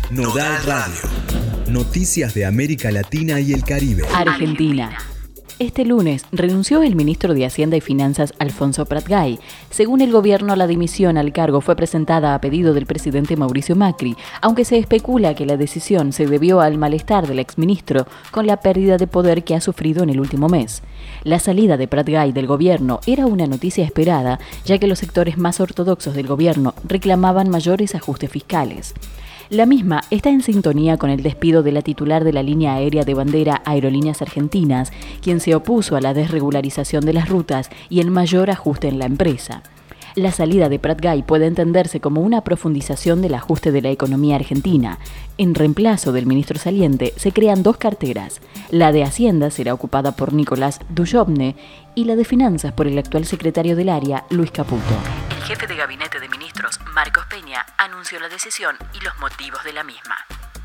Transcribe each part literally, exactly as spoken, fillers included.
Nodal Radio. Noticias de América Latina y el Caribe. Argentina. Este lunes renunció el ministro de Hacienda y Finanzas, Alfonso Pratgay. Según el gobierno, la dimisión al cargo fue presentada a pedido del presidente Mauricio Macri, aunque se especula que la decisión se debió al malestar del exministro con la pérdida de poder que ha sufrido en el último mes. La salida de Pratgay del gobierno era una noticia esperada, ya que los sectores más ortodoxos del gobierno reclamaban mayores ajustes fiscales. La misma está en sintonía con el despido de la titular de la línea aérea de bandera Aerolíneas Argentinas, quien se opuso a la desregularización de las rutas y el mayor ajuste en la empresa. La salida de Pratgay puede entenderse como una profundización del ajuste de la economía argentina. En reemplazo del ministro saliente se crean dos carteras. La de Hacienda será ocupada por Nicolás Dujovne y la de Finanzas por el actual secretario del área, Luis Caputo. El jefe de gabinete de ministros, Marcos Peña, anunció la decisión y los motivos de la misma.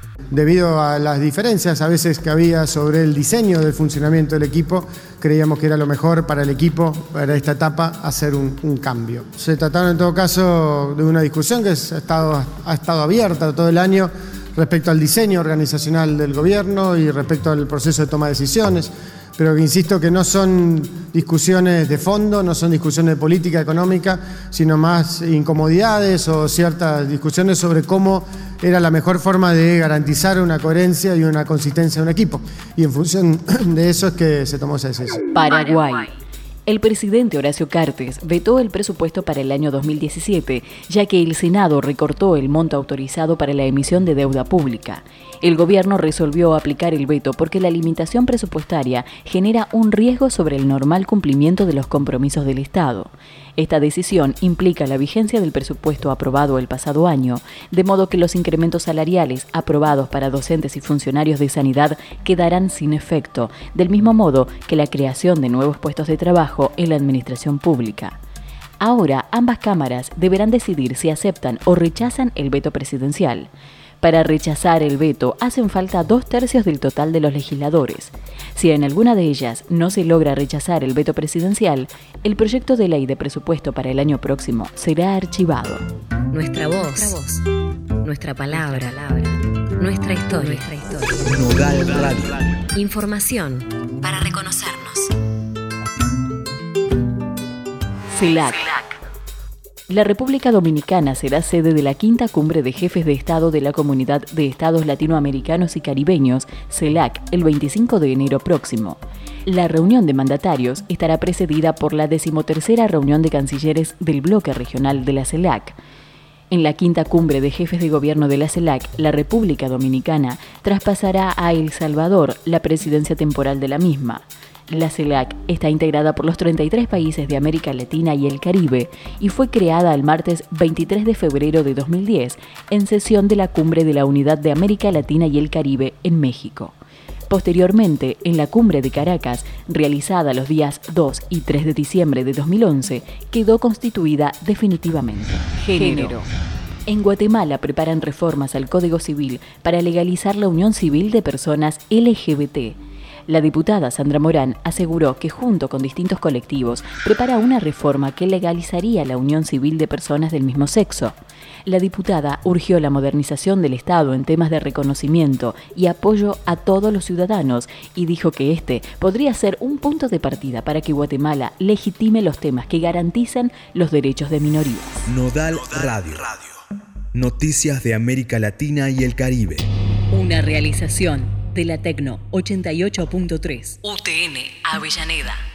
Debido a las diferencias a veces que había sobre el diseño del funcionamiento del equipo, creíamos que era lo mejor para el equipo, para esta etapa, hacer un, un cambio. Se trataron en todo caso de una discusión que ha estado, ha estado abierta todo el año respecto al diseño organizacional del gobierno y respecto al proceso de toma de decisiones, pero que insisto que no son discusiones de fondo, no son discusiones de política económica, sino más incomodidades o ciertas discusiones sobre cómo era la mejor forma de garantizar una coherencia y una consistencia de un equipo. Y en función de eso es que se tomó esa decisión. Paraguay. El presidente Horacio Cartes vetó el presupuesto para el año dos mil diecisiete, ya que el Senado recortó el monto autorizado para la emisión de deuda pública. El gobierno resolvió aplicar el veto porque la limitación presupuestaria genera un riesgo sobre el normal cumplimiento de los compromisos del Estado. Esta decisión implica la vigencia del presupuesto aprobado el pasado año, de modo que los incrementos salariales aprobados para docentes y funcionarios de sanidad quedarán sin efecto, del mismo modo que la creación de nuevos puestos de trabajo en la administración pública. Ahora, ambas cámaras deberán decidir si aceptan o rechazan el veto presidencial. Para rechazar el veto hacen falta dos tercios del total de los legisladores. Si en alguna de ellas no se logra rechazar el veto presidencial, el proyecto de ley de presupuesto para el año próximo será archivado. Nuestra voz, nuestra, voz, nuestra palabra, nuestra historia. Nuestra historia. Nodal Radio. Información para reconocernos. CELAC. La República Dominicana será sede de la quinta cumbre de jefes de Estado de la Comunidad de Estados Latinoamericanos y Caribeños, CELAC, el veinticinco de enero próximo. La reunión de mandatarios estará precedida por la decimotercera reunión de cancilleres del bloque regional de la CELAC. En la quinta cumbre de jefes de gobierno de la CELAC, la República Dominicana traspasará a El Salvador la presidencia temporal de la misma. La CELAC está integrada por los treinta y tres países de América Latina y el Caribe y fue creada el martes veintitrés de febrero de dos mil diez en sesión de la Cumbre de la Unidad de América Latina y el Caribe en México. Posteriormente, en la Cumbre de Caracas, realizada los días dos y tres de diciembre de dos mil once, quedó constituida definitivamente. Género. En Guatemala preparan reformas al Código Civil para legalizar la unión civil de personas L G B T. La diputada Sandra Morán aseguró que junto con distintos colectivos prepara una reforma que legalizaría la unión civil de personas del mismo sexo. La diputada urgió la modernización del Estado en temas de reconocimiento y apoyo a todos los ciudadanos y dijo que este podría ser un punto de partida para que Guatemala legitime los temas que garantizan los derechos de minorías. Nodal Radio. Noticias de América Latina y el Caribe. Una realización de la Tecno ochenta y ocho punto tres. U T N Avellaneda.